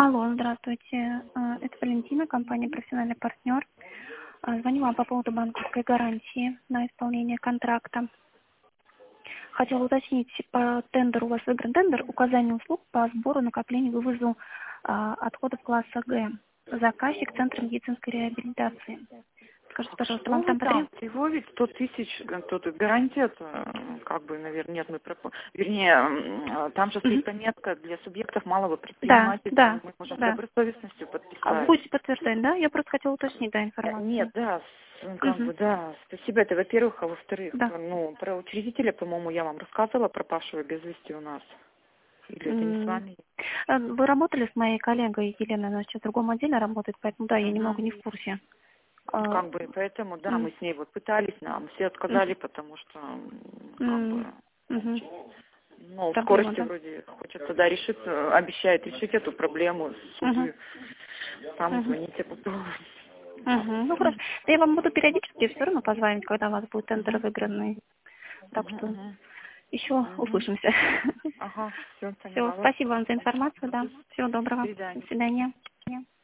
Алло, здравствуйте. Это Валентина, компания «Профессиональный партнер». Звоню вам по поводу банковской гарантии на исполнение контракта. Хотела уточнить, по тендеру у вас выигран тендер указание услуг по сбору, накоплению, вывозу отходов класса Г. Заказчик Центр медицинской реабилитации. Скажите, пожалуйста, Что вам вы там там? Всего ведь 100 тысяч, тут гарантия, как бы, наверное, нет, вернее, там же стоит пометка для субъектов малого предпринимательства, мы можем с добросовестностью А подписать. вы будете подтверждать, да? Я просто хотела уточнить, информацию. Нет, как бы, спасибо, это во-первых, а во-вторых, Да. про учредителя, по-моему, я вам рассказывала, пропавшего без вести у нас. Или это не с вами? Вы работали с моей коллегой Еленой, она сейчас в другом отделе работает, поэтому да, я немного не в курсе. Как бы, поэтому, мы с ней вот пытались, нам все отказали, потому что, как бы, в скорости вроде хочется, решиться, обещает решить эту проблему, суды, там звоните потом. Ну, хорошо. Да я вам буду периодически все равно позвонить, когда у вас будет тендер выигранный. Так что еще услышимся. Ага, все, Все, поняла. спасибо вам за информацию, да. Всего доброго. До свидания. До свидания.